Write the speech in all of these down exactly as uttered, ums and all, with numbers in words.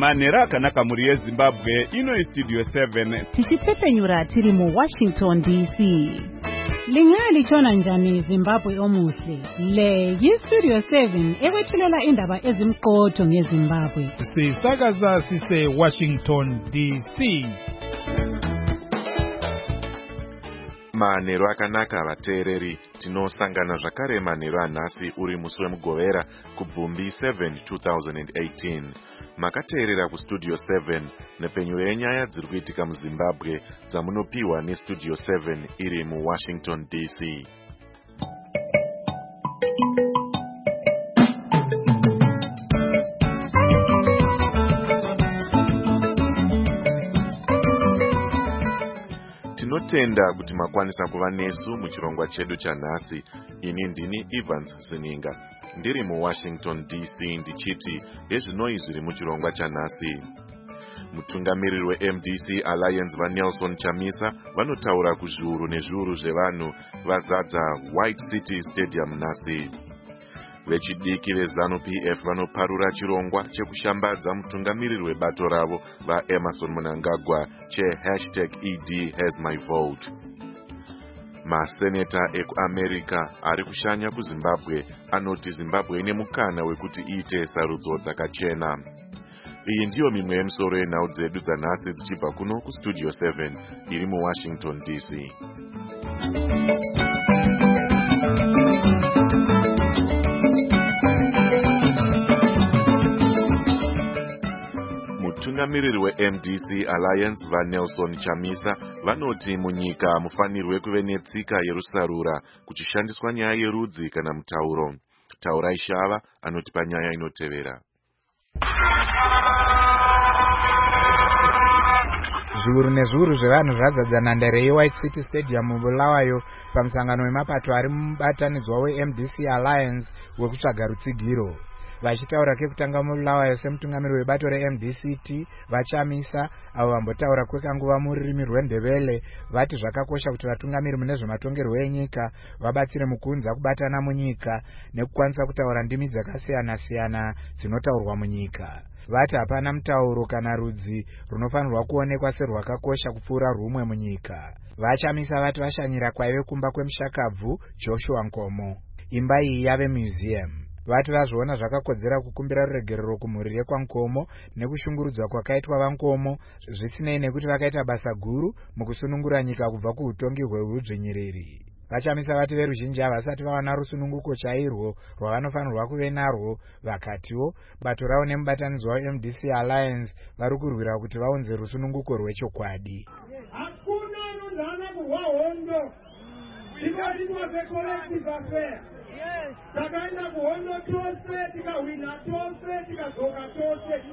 Manera akanaka muri yeZimbabwe ino Studio seven. Tichitepenyura tiri mu Washington D C. Lingali chona njani Zimbabwe omuhle. Le yi Studio seven ewethulela indaba ezimqotho ngeZimbabwe. Sisakaza sise Washington D C. Manero akanaka vateereri, tinosangana zvakare manero anhasi uri musi wemugovera kubvumbi seventh two thousand eighteen. Makateerera kustudio seven nepenyuro yenyaya dziri kuitika muZimbabwe dzamunopiwa nestudio seven iri muWashington D C. Tinotenda kuti makwanisa kuva nesu muchirongwa chedu chanhasi. Ini ndini Evans Zininga, ndiri muWashington D C ndichiti hezvinoi zviri muchirongwa chanhasi. Mutungamiriri weM D C Alliance vaNelson Chamisa vanotaura kuzviuru nezviuru zvevanhu vazadza White City Stadium nhasi. Vechidiki veZANU-P F vanoparura chirongwa chekushambadza mutungamiriri webato ravo vaEmerson Mnangagwa che hashtag E D has my vote. Maseneta ekuAmerica ari kushanya kuZimbabwe anoti Zimbabwe ine mukana wekuti iite sarudzo dzakachena. Iyi ndiyo mimwe yemisoro yenhau dzedu dzanhasi dzichibva kuno kustudio seven iri muWashington D C. Mutungamiriri weM D C Alliance vaNelson Chamisa vanoti munyika mufanirwe kuve netsika yerusarura kuchishandiswa nyaya yerudzi kana mutauro. Taurai Shava anoti panyaya inotevera. Zviuru nezviuru zvevanhu zvadzadza nhandare yeWhite City Stadium muBulawayo pamusangano wemapato ari mubatanidzwa weM D C Alliance wekutsvaga rutsigiro. Vachitaura kekutanga muBulawayo semutungamiriri webato reM D C T vaChamisa avo vambotaura kwekanguva mururimi rweNdebele vati zvakakosha kuti vatungamiri mune zvematongerwo enyika vabatsire mukuunza kubatana munyika nekukwanisa kutaura ndimi dzakasiyana-siyana dzinotaurwa munyika. Vati hapana mutauro kana rudzi runofanirwa kuonekwa serwakakosha kupfuura rumwe munyika. VaChamisa vati vashanyira kwaive kumba kwemushakabvu Joshua Nkomo. Imba iyi yave museum. Vati vazviona zvakakodzera kukumbira ruregerero kumhuri yekwaNkomo nekushungurudzwa kwakaitwa vaNkomo zvisinei nekuti vakaita basa guru mukusunungura nyika kubva kuutongi hweudzvinyiriri. VaChamisa vati veruzhinji havasati vawana rusununguko chairwo rwavanofanirwa kuve narwo, vakatiwo bato ravo nemubatanidzwa weM D C Alliance vari kurwira kuti vaunze rusununguko rwechokwadi. Hakuna nondana kuhwa hondo tikatitwa secollective affair. Takaenda kuhondo tose, tikawina tose, tikazoka tose.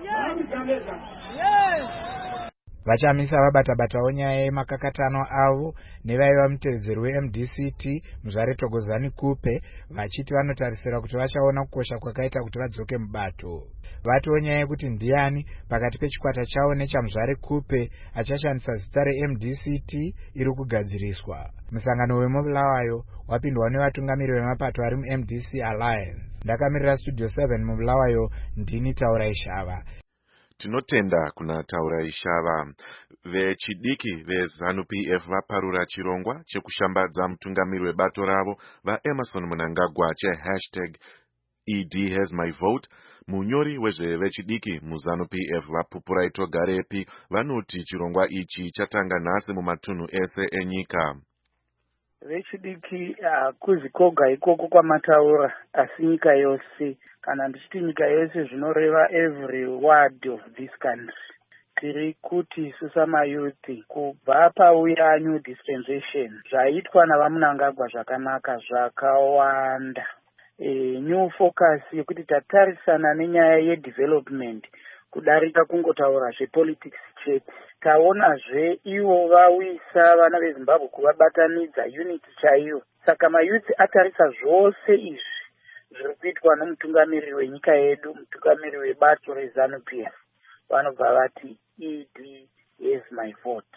VaChamisa vabata-batawo nyaya yemakakatano avo nevaiva mutevedzeri weM D C T Muzvare Thokozani Kupe vachiti vanotarisira kuti vachaona kukosha kwakaita kuti vadzoke mubato. Vatiwo nyaya yekuti ndiani pakati pechikwata chavo nechaMuzvare Kupe achashandisa zita reM D C T iri kugadziriswa. Musangano wemuBulawayo wapindwa nevatungamiri vemapato ari muM D C Alliance. Ndakamirira studio seven muBulawayo, ndini Taurai Shava. Tinotenda kuna Taurai Shava. Vechidiki veZANU-P F vaparura chirongwa chekushambadza mutungamiri webato ravo vaEmerson Mnangagwa che hashtag E D has my vote. Munyori wezvevechidiki muZANU-P F vaPupurai Togarepi vanoti chirongwa ichi chatanga nhasi mumatunhu ese enyika. Vechidiki hakuzi koga ikoko kwamataura asi nyika yose, kana ndichiti nyika yose zvinoreva every word of this country. Tiri kuti susa mayuthi kubva pauya new dispensation zvaitwa navaMnangagwa zvakanaka zvakawanda. E, new focus yekuti tatarisana nenyaya yedevelopment kudarika kungotaura zvepolitics chete. Taonazve ivo vawisa vana veZimbabwe kuvabatanidza unity chaiyo. Saka mayuthi atarisa zvose izvi zviri kuitwa nomutungamiriri wenyika yedu, mutungamiriri webato reZANU-P F, vanobva vati E D is my vote.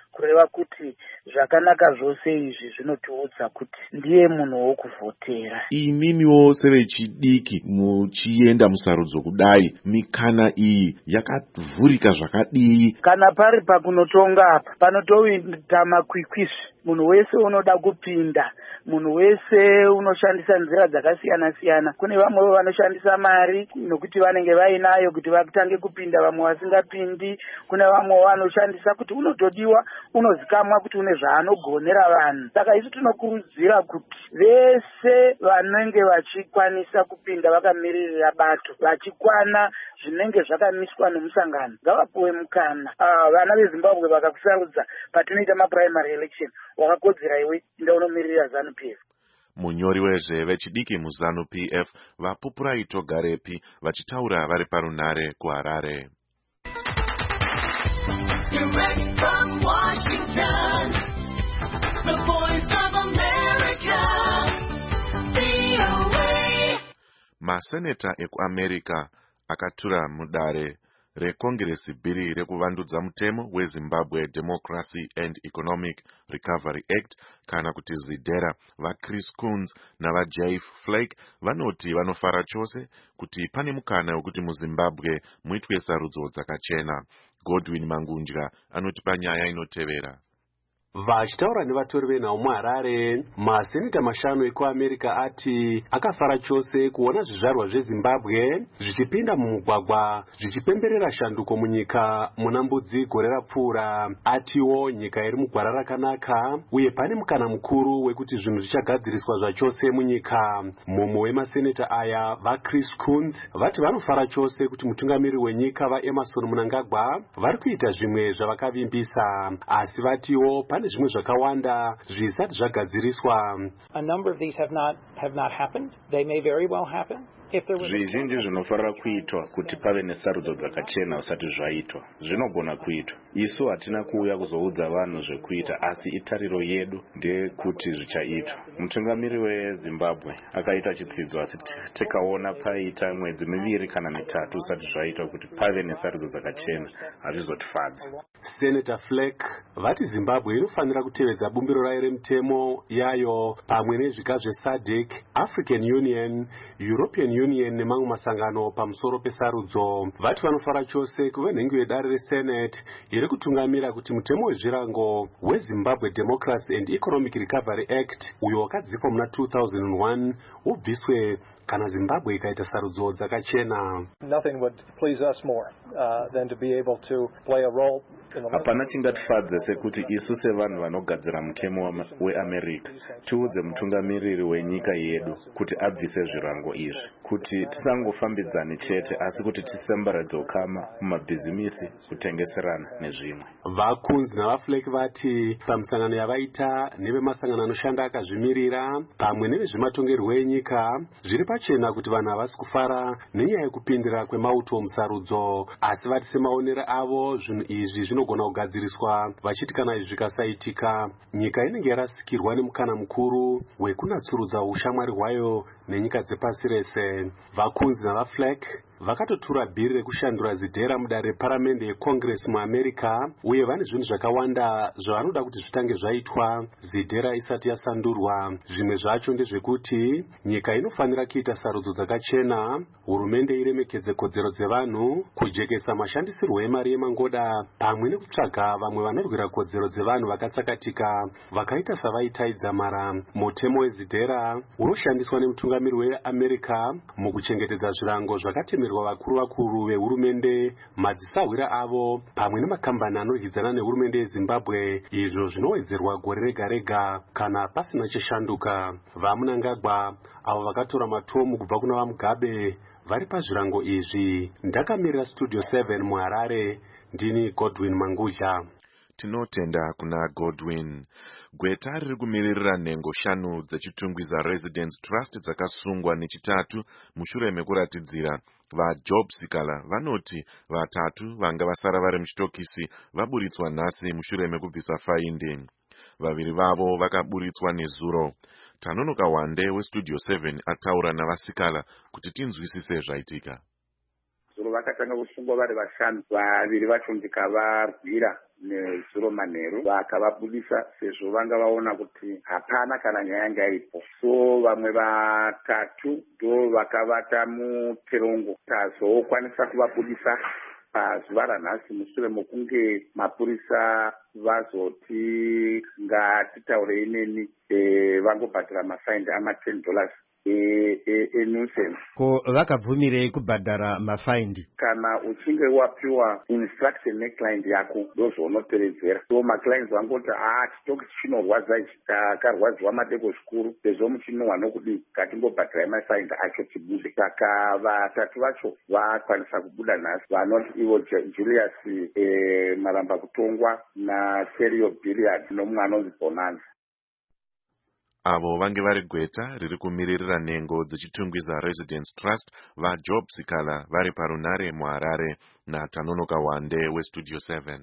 kureva kuti zvakanaka zvose izvi zvinotiudza kuti ndiye munhu wokuvhotera. Imimiwo sevechidiki muchienda musarudzo kudai, mikana iyi yakavhurika zvakadii? Kana pari pakunotonga apa panotoita makwikwizvi, munhu wese unoda kupinda, munhu wese unoshandisa nzira dzakasiyana siyana. Kune vamwe vanoshandisa mari nokuti vanenge vainayo kuti vatange kupinda, vamwe vasingapindi. Kune vamwe vanoshandisa kuti unotodiwa, unozikamwa kuti une zvaanogonera vanhu. Saka isu tinokurudzira kuti vese vanenge vachikwanisa kupinda vakamiririra bato, vachikwana zvinenge zvakamiswa nomusangano, ngavapuwe mukana. Ah, vana veZimbabwe vakakusarudza patinoita maprimary election, wakakodzera iwe inda unomiririra ZANU P F. Munyori wezvevechidiki muZANU P F vaPupurai Togarepi vachitaura vari parunare kuHarare. Direct from Washington, the voice of America, V O A. Maseneta ekuAmerica akatura mudare rekongresi bhiri rekuvandudza mutemo weZimbabwe Democracy and Economic Recovery Act kana kuti ZIDERA. VaChris Coons navaJaif Flake vanoti vanofara chose kuti pane mukana wekuti muZimbabwe muitwe sarudzo dzakachena. Godwin Mangunja anotipa nyaya inotevera. Vachitaura nevatori venhau muHarare, maseneta mashanu ekuAmerica ati akafara chose kuona zvizvarwa zveZimbabwe zvichipinda mumugwagwa zvichipemberera shanduko munyika muna mbudzi gore rapfuura. Atiwo nyika iri mugwara rakanaka uye pane mukana mukuru wekuti zvinhu zvichagadziriswa zvachose munyika. Mumwe wemaseneta aya, vaChris Coons, vati vanofara chose kuti mutungamiri wenyika vaEmerson Mnangagwa vari kuita zvimwe zvavakavimbisa, asi vatiwo pane zvimwe zvakawanda zvisati zvagadziriswa. A number of these have not have not happened. They may very well happen. Zvizhinji zvinofanira kuitwa kuti pave nesarudzo dzakachena usati zvaitwa. Zvinogona kuitwa. Isu hatina kuuya kuzoudza vanhu zvekuita, asi itariro yedu ndeyekuti zvichaitwa. Mutungamiri weZimbabwe akaita chitsidzo, asi tikaona paita mwedzi miviri kana mitatu usati zvaitwa kuti pave nesarudzo dzakachena, hazvizotifadzi. Senator Flake vati Zimbabwe inofanira kutevedza bumbiro rayo remutemo yayo pamwe nezvika zveSADC, African Union, European Union nemamwe masangano pamusoro pesarudzo. Vati vanofara chose kuve nhengo yedare reSenate iri kutungamira kuti mutemo wezvirango weZimbabwe Democracy and Economic Recovery Act uyo wakadzikwa muna two thousand one ubviswe kana Zimbabwe ikaita sarudzo dzakachena. Nothing would please us more uh, than to be able to play a role. Hapana chingatifadze sekuti isu sevanhu vanogadzira mutemo weAmerica tiudze mutungamiriri wenyika yedu kuti abvise zvirango izvi, kuti tisangofambidzane chete asi kuti tisemberedze ukama mumabhizimisi, kutengeserana nezvimwe. VaCoons navaFlake vati pamusangano yavaita nevemasangano anoshanda akazvimirira pamwe nevezvematongerwo enyika zviri pachena kuti vanhu havasi kufara nenyaya yekupindira kwemauto musarudzo, asi vati semaonero avo zvinhu izvi zvinogona kugadziriswa, vachiti kana izvi zvikasaitika nyika inenge yarasikirwa nemukana mukuru wekunatsurudza ushamwari hwayo nenyika dzepasi rese. VaCoons navaFlake vakatotura bhiri rekushandura ZIDERA mudare reparamende yeCongress muAmerica uye vane zvinhu zvakawanda zvavanoda kuti zvitange zvaitwa ZIDERA isati yasandurwa. Zvimwe zvacho ndezvekuti nyika inofanira kuita sarudzo dzakachena, hurumende iremekedze kodzero dzevanhu, kujekesa mashandisirwo emari yemangoda pamwe nekutsvaga vamwe vanorwira kodzero dzevanhu vakatsakatika vakaita savaitaidza mara. Mutemo weZIDERA unoshandiswa nemutungamiri weAmerica mukuchengetedza zvirango zvakatemerwa vakuru vakuru vehurumende, madzisahwira avo pamwe nemakambani anoryidzana nehurumende yeZimbabwe, izvo zvinowedzerwa gore rega rega kana pasina chishanduka. VaMnangagwa avo vakatora matomu kubva kuna vaMugabe vari pazvirango izvi. Ndakamirira Studio seven muHarare, ndini Godwin Manguja. Tinotenda kuna Godwin. Gweta riri kumiririra nhengo shanu dzechitungwi zaResidence Trust dzakasungwa nechitatu mushure mekuratidzira. VaJob Sikala vanoti vatatu vanga vasara vari muchitokisi vaburitswa nhasi mushure mekubvisa faindi. Vaviri vavo vakaburitswa nezuro. Tanonoka Wande weStudio seven ataura navaSikala kuti tinzwisise zvaitika. Zuro vakatanga kusungwa vari vashanu, vaviri vacho ndikavarwira nezuro manheru vakavabudisa sezvo vanga vaona kuti hapana kana nyaya yanga ipo. So vamwe vatatu ndo vakavata muterongo tazokwanisa kuvabudisa pazuva ranhasi mushure mokunge mapurisa vazoti ngatitaurei neni vangobhadhara mafaindi ama ten dollars enuisance. Ko vakabvumirei kubhadhara mafaindi? Kana uchinge wapiwa instruction neclient yako ndozvaunoteredzera. So maclients vangoti ah chitoki chinorwadza ichi takarwadziwa madeko zvikuru sezvo muchinohwa nokudii ngatimbobhadharai mafaindi acho tibude. Saka vatatu vacho vakwanisa kubuda nhasi, vanoti ivo Julius Maramba Kutongwa naSerio Billiard nomumwe anonzi Bonanza. Avo vange vari gweta riri kumiririra nhengo dzechitungwiza Residence Trust vaJob Sikala vari parunare muHarare naTanonoka Wande weStudio seven.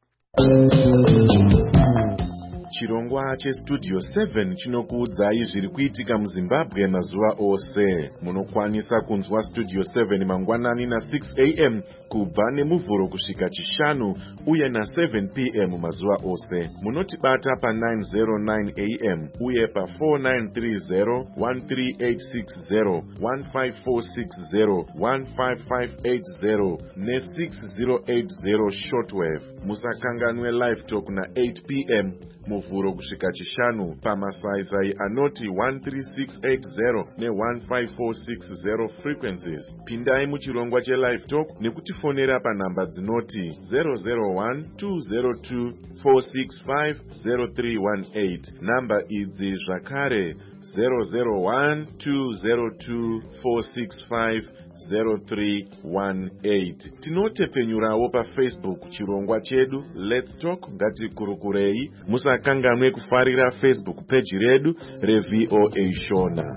Chirongwa cheStudio seven chinokuudzai zviri kuitika muZimbabwe mazuva ose. Munokwanisa kunzwa Studio seven mangwanani na six a m kubva nemuvhuro kusvika chishanu uye na seven p m mazuva ose. Munotibata pa nine oh nine a m uye pa four nine three zero, one three eight six zero, one five four six zero, one five five eight zero ne six zero eight zero shortwave. Musakanganwe live talk na eight p m muvhuro kusvika chishanu pamasaisai anoti one three six eight zero ne one five four six zero frequencies. Pindai muchirongwa chelive talk nekutifonera panhamba dzinoti zero zero one two zero two four six five zero three one eight. Namba idzi zvakare zero zero one two zero two four six five zero three one eight. Tinotepenyurawo pa Facebook chirongwa chedu Let's Talk ngatikurukurei. Musakanganwe kufarira Facebook page redu reV O A Shona.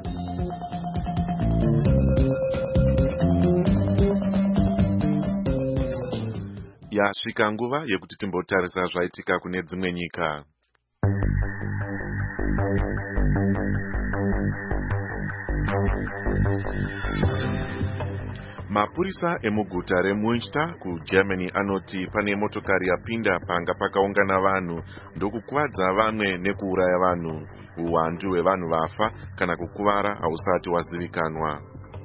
Yasvika nguva yekuti timbotarisa zvaitika kune dzimwe nyika. Mapurisa emuguta reMünster kuGermany anoti pane motokari yapinda panga pakaungana vanhu ndokukuvadza vamwe nekuuraya vanhu. Uwandu hwevanhu vafa kana kukuvara hausati wazivikanwa.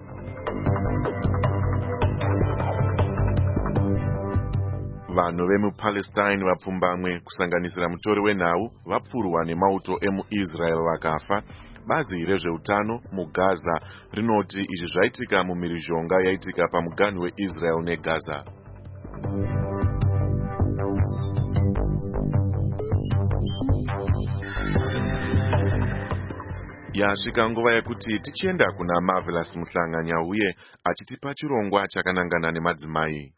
Vanhu vemuPalestine vapfumbamwe kusanganisira mutori wenhau vapfurwa nemauto emuIsrael vakafa. Bazi rezveutano muGaza rinoti izvi zvaitika mumhirizhonga yaitika pamuganhu weIsrael neGaza. Yasvika nguva yekuti tichienda kuna Marvelous Muhlanganya uye achitipa chirongwa chakanangana nemadzimai.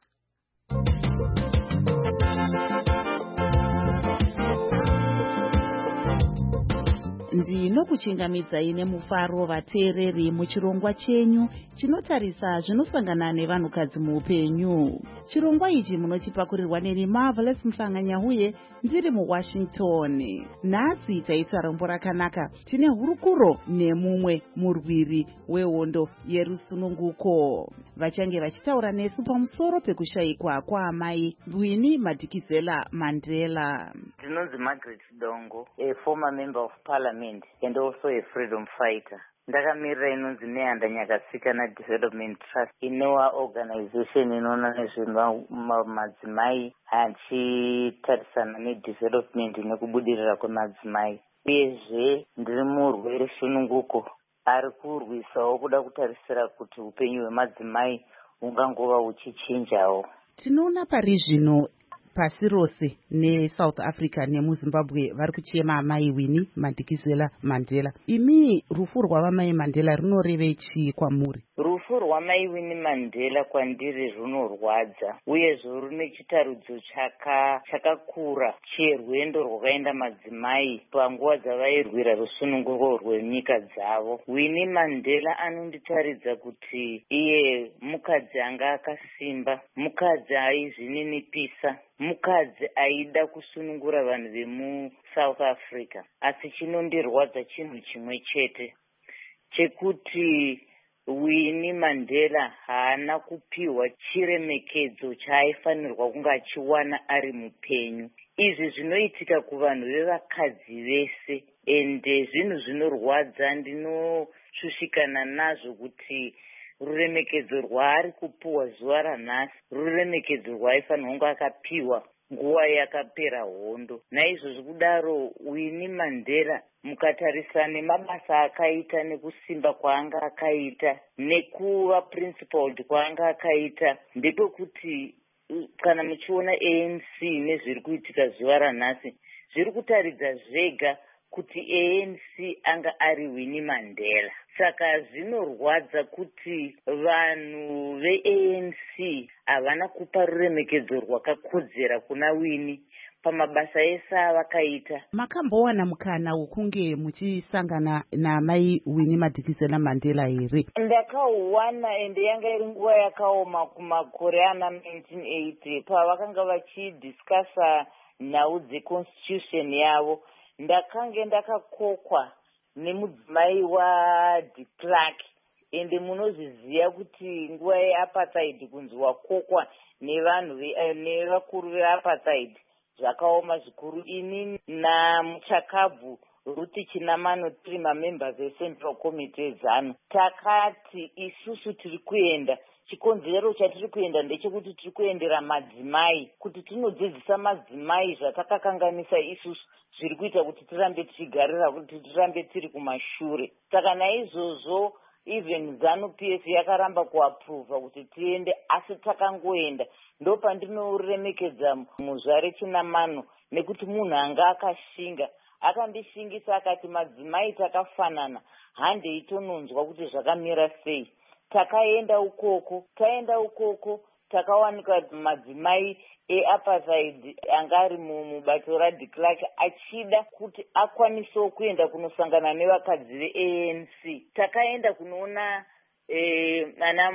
Ndinokuchingamidzai nemufaro vateereri muchirongwa chenyu chinotarisa zvinosangana nevanhukadzi muupenyu. Chirongwa ichi munochipakurirwa neni Marvelous Muhlanganya uye ndiri muWashington. Nhasi taita rombo rakanaka. Tine hurukuro nemumwe murwiri wehondo yerusununguko. Vachange vachitaura nesu pamusoro pekushayikwa kwaamai Winnie Madikizela Mandela. Ndinonzi Margaret Dongo, a former member of parliament and also a freedom fighter. Ndakamirira inonzi Neanda Nyakasikana Development Trust, inowa organization inoona nezvemadzimai achitarisana nedevelopment nekubudirira kwemadzimai. Uyezve ndiri murwere sununguko ari kurwisawo kuda kutarisira kuti upenyu hwemadzimai hungangova huchichinjawo. Tinoona pari zvino pasi rose neSouth Africa nemuZimbabwe vari kuchema amai Winnie Madikizela Mandela. Imi rufu rwavamai Mandela runorevei chii kwamuri? Rufu rwamai Winnie Mandela kwandiri runorwadza uyezve rune chitarudzo chaka chakakura cherwendo rwakaenda madzimai panguva dzavairwira rusununguko rwenyika dzavo. Winnie Mandela anonditaridza kuti iye mukadzi anga akasimba, mukadzi aizvininipisa, mukadzi aida kusunungura vanhu vemuSouth Africa. Asi chinondirwadza chinhu chimwe chete chekuti Winnie Mandela haana kupiwa chiremekedzo chaaifanirwa kunge achiwana ari mupenyu. izvi zvinoitika kuvanhu vevakadzi vese ende zvinhu zvinorwadza. Ndinoshushikana nazvo kuti ruremekedzo rwaari kupiwa zuva ranhasi ruremekedzo rwaifanirwa kunge akapiwa nguva yakapera hondo. Naizvozvo kudaro Winnie Mandela mukatarisa nemabasa akaita nekusimba kwaanga akaita nekuva principled kwaanga akaita ndepekuti kana muchiona A N C nezviri kuitika zuva ranhasi zviri kutaridza zvega kuti A N C anga ari Winnie Mandela. Saka zvinorwadza kuti vanhu ve-A N C havana kupa ruremekedzo rwakakodzera kuna Winnie pamabasa ese avakaita. Makambowana mukana wokunge muchisangana namai Winnie Madikizela Mandela here? Ndakauwana ende yanga iri nguva yakaoma kumakore ana nineteen eighty pavakanga vachidhiskasa nhau dzeconstitution yavo. Ndakange ndakakokwa nemudzimai waDe Klerk ende munozviziva kuti nguva yeapartheid kunzi wakokwa nevanhu nevakuru veapartheid zvakaoma zvikuru. Ini naMuchakabvu Ruti Chinamano tiri mamembers eCentral Committee ezanu takati isusu tiri kuenda, chikonzero chatiri kuenda ndechekuti tiri kuendera madzimai, kuti tinodzidzisa madzimai zvatakakanganisa isusu zviri kuita kuti tirambe tichigarira kuti tirambe tiri kumashure. Saka naizvozvo even ZANU P F yakaramba kuapprova kuti tiende, asi takangoenda. Ndo pandinoremekedza muzvare Chinamano nekuti munhu anga akashinga akandishingisa akati madzimai takafanana, hande itononzwa kuti zvakamira sei. Takaenda ukoko, taenda ukoko takawanika madzimai eapartheid anga ari mubato raDe Klerk achida kuti akwanisewo kuenda kunosangana nevakadzi ve-A N C. Takaenda kunoona eh, ana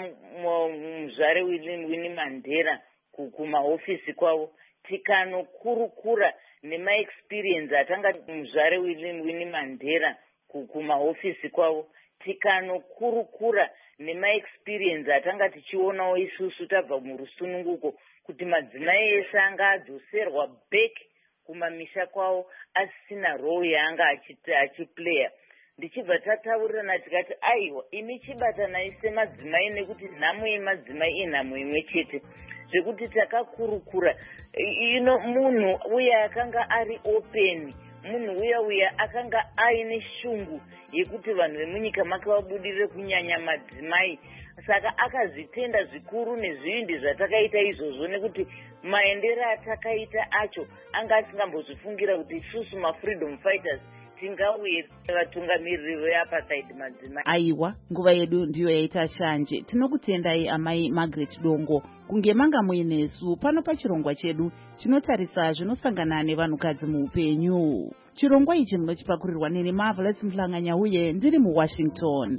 muzvare Winnie Mandela kumahofisi kwavo, tikanokurukura nema-experience atanga muzvare Winnie Mandela kumahofisi kwavo, tikanokurukura nema-experience atanga tichionawo isusu tabva murusununguko kuti madzimai ese anga adzoserwa back kumamisha kwavo asina role yaanga achiplaya. Ndichibva tataurirana tikati aiwa imi chibatanai semadzimai nekuti nhamo yemadzimai inhamo imwe chete, zvekuti takakurukura ino munhu uya akanga ari open, munhu uya uya akanga aine shungu yekuti vanhu vemunyika make vabudirire kunyanya madzimai. Saka akazvitenda zvikuru nezvindi zvatakaita izvozvo, nekuti maendero atakaita acho anga asingambozvifungira kuti isusu mafreedom fighters tingauye vatungamiriri veapartheid madzimai. Aiwa, nguva yedu ndiyo yaita shanje. Tinokutendai amai Margaret Dongo kunge manga muinesu pano pachirongwa chedu chinotarisa zvinosangana nevanhukadzi muupenyu. Chirongwa ichi munochipakurirwa neni Marvelous Mhlanganya uye ndiri muWashington.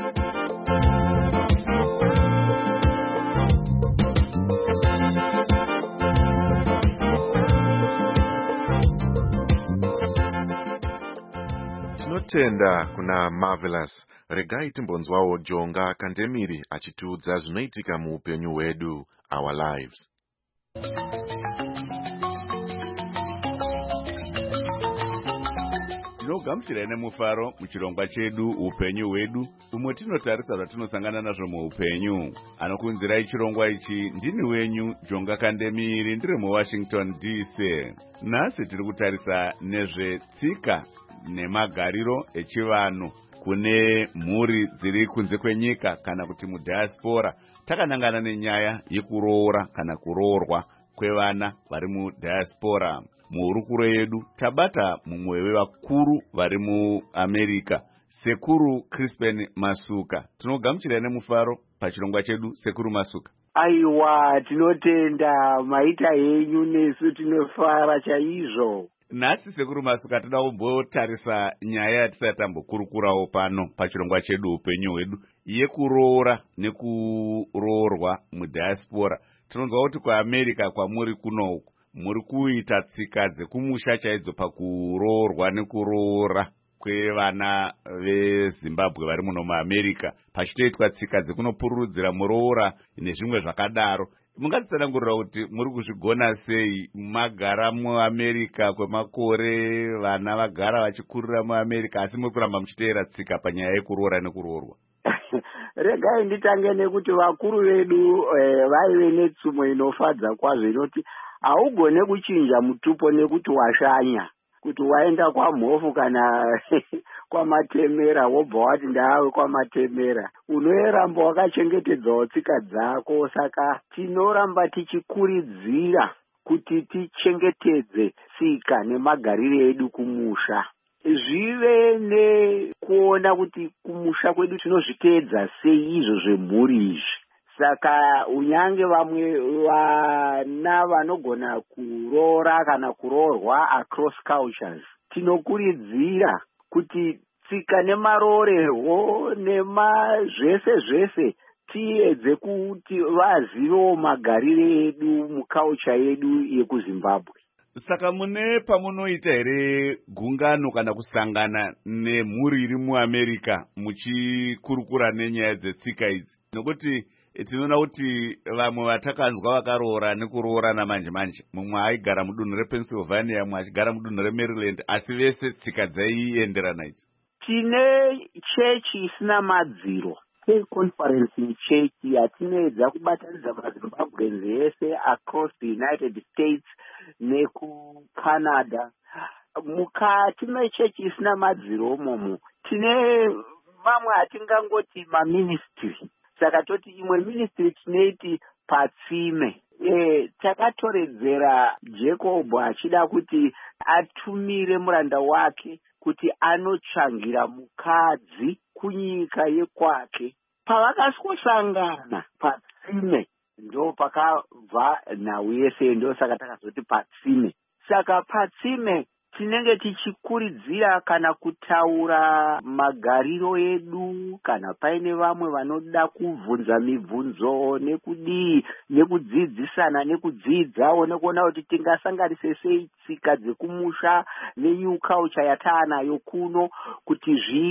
Tinotenda kuna Marvelous. Regai timbonzwawo Jonga Kandemiri achitiudza zvinoitika muupenyu hwedu, our lives. Tinogamuchirai nemufaro muchirongwa chedu upenyu hwedu, umwe tinotarisa zvatinosangana nazvo muupenyu. Anokunzirai chirongwa ichi ndini wenyu Jonga Kandemiri, ndiri muWashington D C. Nhasi tiri kutarisa nezvetsika nemagariro echivanhu kune mhuri dziri kunze kwenyika kana kuti mudiaspora. Takanangana nenyaya yekuroora kana kuroorwa kwevana vari mudiaspora. Muhurukuro yedu tabata mumwe wevakuru vari muAmerica, Sekuru Crispin Masuka. Tinogamuchirai nemufaro pachirongwa chedu, Sekuru Masuka. Aiwa, tinotenda maita henyu, nesu tinofara chaizvo. Nhasi Sekuru Masuka toda kumbotarisa nyaya yatisati tambokurukurawo pano pachirongwa chedu upenyu hwedu, yekuroora nekuroorwa mudiaspora. Tinonzwa kuti kuAmerica kwamuri kunoku muri kuita tsika dzekumusha chaidzo pakuroorwa nekuroora kwevana veZimbabwe vari muno muAmerica, pachitoitwa tsika dzekunopururudzira muroora nezvimwe zvakadaro. mungatitsanangurira kuti muri kuzvigona sei magara muamerica kwemakore, vana vagara vachikurira muamerica, asi muri kuramba muchiteera tsika panyaya yekuroora nekuroorwa? Regai nditange nekuti vakuru vedu eh, vaive netsumo inofadza kwazvo inoti haugone kuchinja mutupo nekuti washanya, kuti waenda kwamhofu kana kwamatemera wobva wati ndave kwamatemera, unoeramba wakachengetedzawo tsika dzako. Saka tinoramba tichikuridzira kuti tichengetedze tsika nemagariro edu kumusha, zvive nekuona kuti kumusha kwedu tinozviteedza sei izvo zvemhuri izvi. Saka unyange vamwe vana vanogona kuroora kana kuroorwa across cultures, tinokuridzira kuti tsika nemaroorerwo nemazvese zvese tiedze kuti vazivewo magariro edu muculture yedu yekuZimbabwe. Saka mune pamunoita here gungano kana kusangana nemhuri iri muAmerica muchikurukura nenyaya dzetsika idzi? Nokuti tinoona kuti vamwe vatakanzwa vakaroora nekuroorana manje manje, mumwe aigara mudunhu rePennsylvania, mumwe achigara mudunhu reMaryland, asi vese tsika dzaienderana idzi. Tine chechi isina madziro, Conference Church yatinoedza kubatanidza maZimbabweans ese across the United States nekuCanada. Mukati mechechi isina madziro umomo tine mamwe atingangoti maministry. Saka toti imwe ministry tinoiti patsime. E, takatoredzera Jacob achida kuti atumire muranda wake kuti anotsvangira mukadzi kunyika yekwake. Pavakasangana patsime ndo pakabva nhau yese, ndo saka takazoti patsime. Saka patsime tinenge tichikuridzira kana kutaura magariro edu, kana paine vamwe vanoda kubvunza mibvunzo nekudii, nekudzidzisana nekudzidzawo nekuona kuti tingasanganise sei tsika dzekumusha nenew culture yataanayo kuno kuti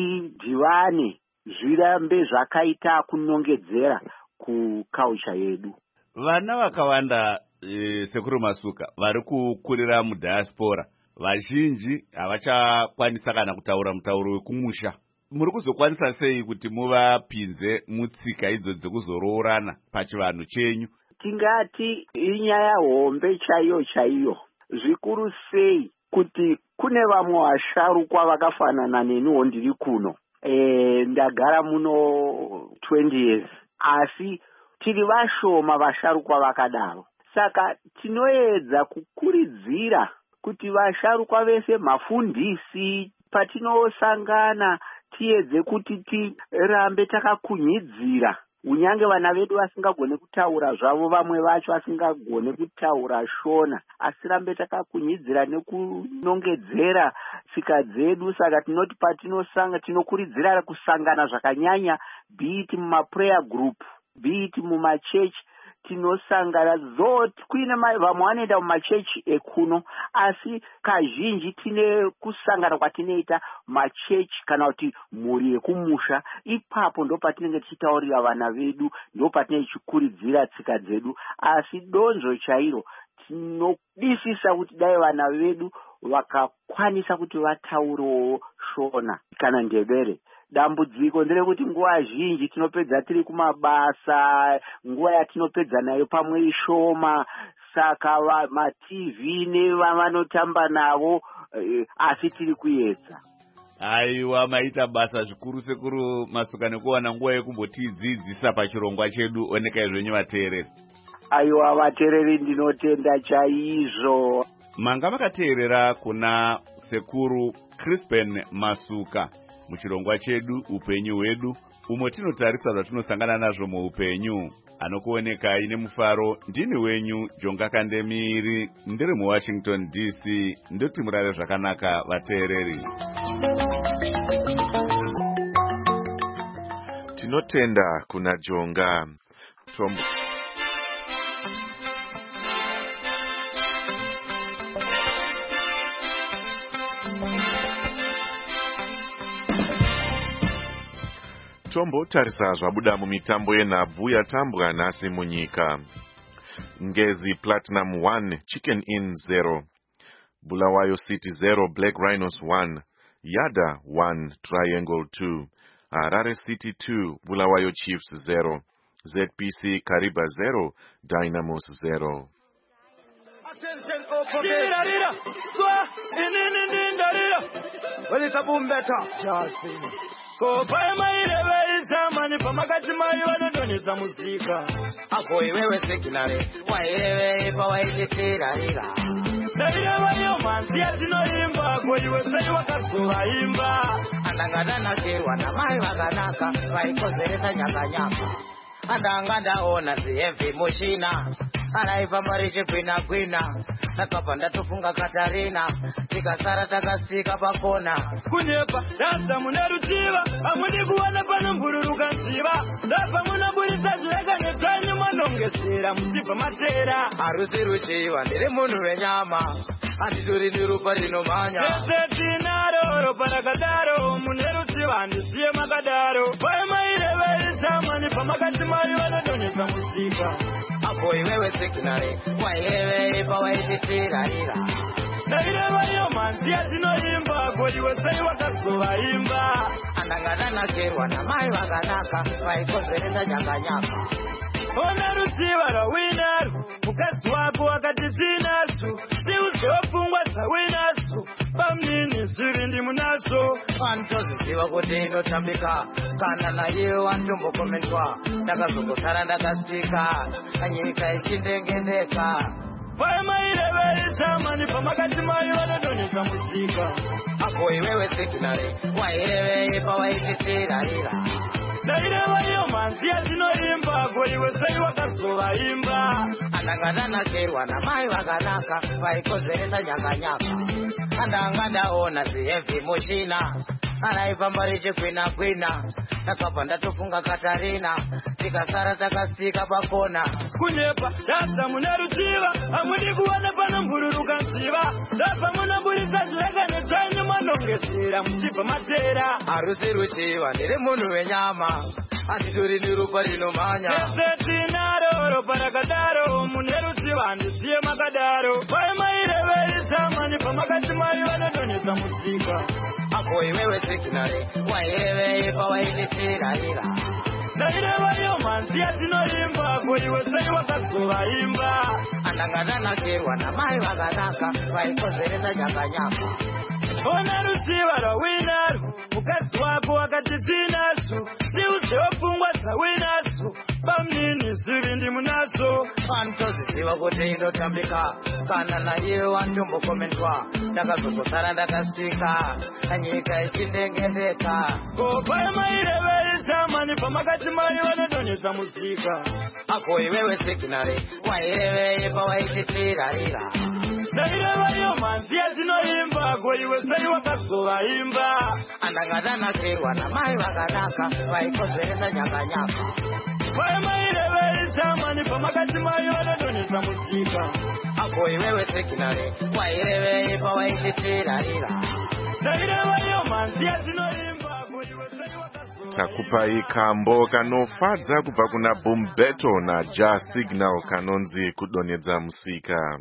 zvidhivane zvirambe zvakaita kunongedzera kuculture yedu. Vana vakawanda e, Sekuru Masuka vari kukurira mudiaspora, vazhinji havachakwanisa kana kutaura mutauro wekumusha. Muri kuzokwanisa sei kuti muvapinze mutsika idzo dzekuzoroorana pachivanhu chenyu? Tingati inyaya hombe chaiyo chaiyo. Zvikuru sei kuti kune vamwe vasharukwa vakafanana neniwo ndiri kuno. E, ndagara muno twenty years. Asi tiri vashoma vasharukwa vakadaro. Saka tinoedza kukuridzira kuti vasharukwa vese, mafundisi, patinosangana tiedze kuti tirambe takakunyidzira. Unyange vana vedu vasingagone kutaura zvavo, vamwe vacho vasingagone kutaura shona, asi rambe takakunyidzira nekunongedzera tsika dzedu. Saka tinoti patinosanga tinokuridzira kusangana zvakanyanya, be it muma prayer group, be it muma church, tinosangana zoti kuine vamwe vanoenda mumachechi ekuno, asi kazhinji tine kusangana kwatinoita machechi kana kuti mhuri yekumusha. Ipapo ndo patinenge tichitaurira vana vedu, ndo patinenge tichikuridzira tsika dzedu. Asi donzvo chairo tinodisisa kuti dai vana vedu vakakwanisa kuti vataurewo shona kana ndebere. Dambudziko nderekuti nguva zhinji tinopedza tiri kumabasa, nguva yatinopedza nayo pamwe ishoma. Saka ma-T V nevavanotamba navo, eh, asi tiri kuedza. Aiwa, maita basa zvikuru Sekuru Masuka nekuwana nguva yekumbotidzidzisa pachirongwa chedu. Onekai zvenyu vateereri. Aiwa vateereri, ndinotenda chaizvo. Manga makateerera kuna Sekuru Crispin Masuka muchirongwa chedu upenyu hwedu, umwe tinotarisa zvatinosangana nazvo muupenyu. Anokuoneka ine mufaro, ndini wenyu Jonga Kandemiri, ndiri muWashington D C. Ndoti murare zvakanaka vateereri. Tinotenda kuna Jonga. Tombo. Tombo tarisa zvabuda mumitambo yenhabvu yatambwa nhasi munyika. Ngezi Platinum one, Chicken Inn zero, Bulawayo City zero, Black Rhinos one, Yada one, Triangle two, Harare City two, Bulawayo Chiefs zero, Z P C Kariba zero, Dynamos zero. Attention, Opo. Swa, in in in in Well, it's a boom better. Justin. Ko pai mai rewe zamani pamakati mai wanadoneza muzika. Ako iwewe sekinare, wairewe pa waititira ira. Dairewa yo manzi atinoimba, ko iwe sai wakasura imba. Andangadana kirwa na mai waganaka, vaikozereza nyaka nyaka. Andangada ona ziemvi mushina, anaipa mariche kwina kwina. Nakapanda tufunga Katarina, tikasara takasika pakona. Kunyepa, dasa munerutiwa, amudi kuwana pano mbururuka nsiva. Dapa munabulisa zileka netani manongesera, mchipa matera. Harusi ruchiwa, ndiri munhu wenyama, andiduri nirupa rinomanya. Eseti naro, ropa nakadaro, munerutiwa, ndisiye makadaro. Paima irewe isamani, pamakati mari wanadonesa musika. Ako iwewe sikinare, wairewe ipa waititira ira. Dairewa yo manzi atinoimba, ko iwe sai wakasova imba. Andangadana kirwa na mai waganaka, vaikozereza nyaka nyaka. Ona ruchiwa rwawinaru, mukadzi wako wakati tinasu, siuzofungwa dzawinasu, pamini zviri ndi munaso. Anotoziziva kuti inotambika, kana naiye wantombokomentwa, ndakazongosara ndakasika, nyika ichindengendeka. Paima irewe isamani pamakati mai wanadonesa musika. Ako iwewe sikinare, wairewe pa waititira ira. Dairewa yo manzi atinoimba, ko iwe sai wakasova imba. Andangadana kirwa na mai waganaka, vaikozereza nyaka nyaka. Andangada ona ziemvi mushina, anaipa mariche kwina kwina. Nakapanda tufunga Katarina, tikasara takasika pakona. Kunyepa, dasa munerutiwa, amudi kuwana pano mbururuka nsiva. Dapa munabulisa zileka netani manongesera, mchipa matera. Harusi ruchiwa, ndiri munhu wenyama, andiduri nirupa rinomanya. Eseti naro, ropa nakadaro, munerutiwa, ndisiye makadaro. Paima irewe isamani, pamakati mari wanadonesa musika. Ako iwewe sikinare, wairewe pa waititira ira. Dairewa yo manzi atinoimba, ko iwe sai wakasova imba. Andangadana kirwa na mai waganaka, vaikozereza nyaka nyaka. Ona ruchiwa rwawinaru, mukadzi wako wakati tinasu, siuzofungwa dzawinasu, pamini zviri ndi munaso. Anotoziziva kuti inotambika, kana naiye wantombokomentwa, ndakazongosara ndakasika, nyika ichindengendeka. Ko paima irewe isamani pamakati mai wanadonesa musika. Ako iwewe sikinare, wairewe pa waititira ira. Dairewa yo manzi atinoimba, ko iwe sai wakasova imba. Andangadana kirwa na mai waganaka, vaikozereza nyaka nyaka. Paima irewe isamani pamakati mai wanadonesa musika. Ako iwewe sikinare, wairewe pa waititira ira. Dairewa yo manzi atinoimba, ko iwe sai wakasova. Takupai kambo kanofadza kubva kuna Bumbeto na Ja Signal kanonzi kudonedza musika.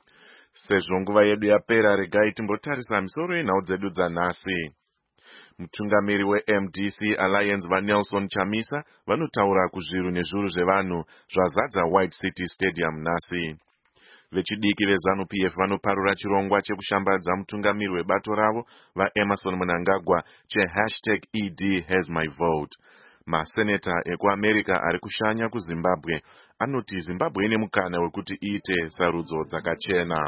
Sezvo nguva yedu yapera, regai timbotarisa misoro yenhau dzedu dzanhasi. Mutungamiri we-M D C Alliance vaNelson Chamisa vanotaura kuzviru nezviuru zvevanhu zvazadza White City Stadium nhasi. Vechidiki veZANU P F vanoparura chirongwa chekushambadza mutungamiri webato ravo vaEmerson Mnangagwa chehashtag E D has my vote. Maseneta ekuAmerica ari kushanya kuZimbabwe anoti Zimbabwe ine mukana wekuti iite sarudzo dzakachena.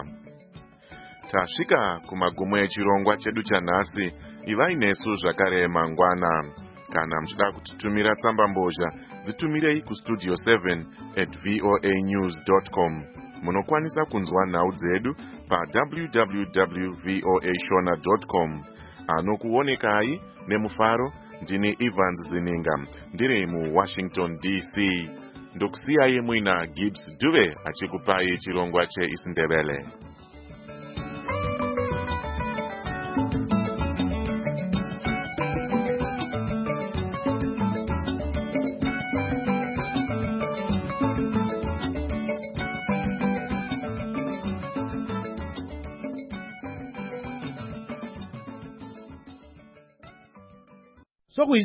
Tasvika kumagumo echirongwa chedu chanhasi, ivai nesu zvakare mangwana. Kana muchida kutitumira tsamba mbozha, dzitumirei kustudio seven at voa news dot com. Munokwanisa kunzwa nhau dzedu pa w w w dot voa shona dot com. Anokuonekai nemufaro ndini Evans Zininga, ndiri muWashington D C. Ndokusiyai muina Gibbs Duve achikupai chirongwa cheIsindebele. sokuyi